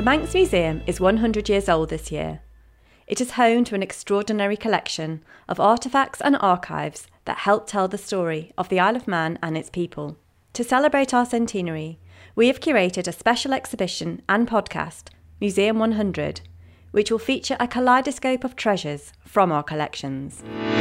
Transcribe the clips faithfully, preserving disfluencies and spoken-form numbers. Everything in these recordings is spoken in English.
Manx Museum is one hundred years old this year. It is home to an extraordinary collection of artefacts and archives that help tell the story of the Isle of Man and its people. To celebrate our centenary, we have curated a special exhibition and podcast, Museum one hundred, which will feature a kaleidoscope of treasures from our collections.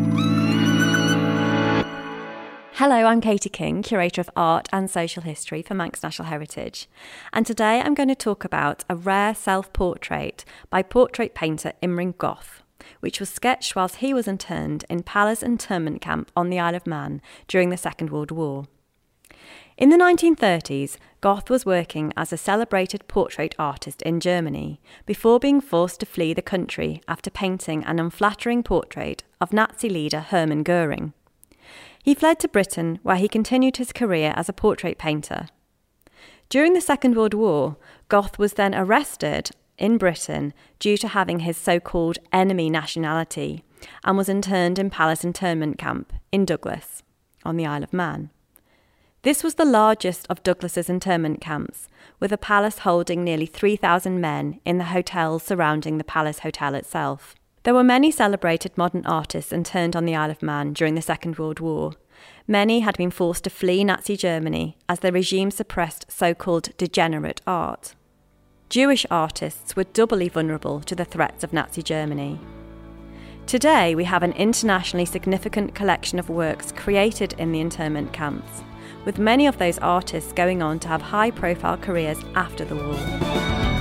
Hello, I'm Katie King, Curator of Art and Social History for Manx National Heritage, and today I'm going to talk about a rare self-portrait by portrait painter Imring Goth, which was sketched whilst he was interned in Palace internment camp on the Isle of Man during the Second World War. In the nineteen thirties, Goth was working as a celebrated portrait artist in Germany before being forced to flee the country after painting an unflattering portrait of Nazi leader Hermann Goering. He fled to Britain, where he continued his career as a portrait painter. During the Second World War, Goth was then arrested in Britain due to having his so-called enemy nationality and was interned in Palace internment camp in Douglas, on the Isle of Man. This was the largest of Douglas's internment camps, with the palace holding nearly three thousand men in the hotels surrounding the Palace Hotel itself. There were many celebrated modern artists interned on the Isle of Man during the Second World War. Many had been forced to flee Nazi Germany as the regime suppressed so-called degenerate art. Jewish artists were doubly vulnerable to the threats of Nazi Germany. Today we have an internationally significant collection of works created in the internment camps, with many of those artists going on to have high-profile careers after the war.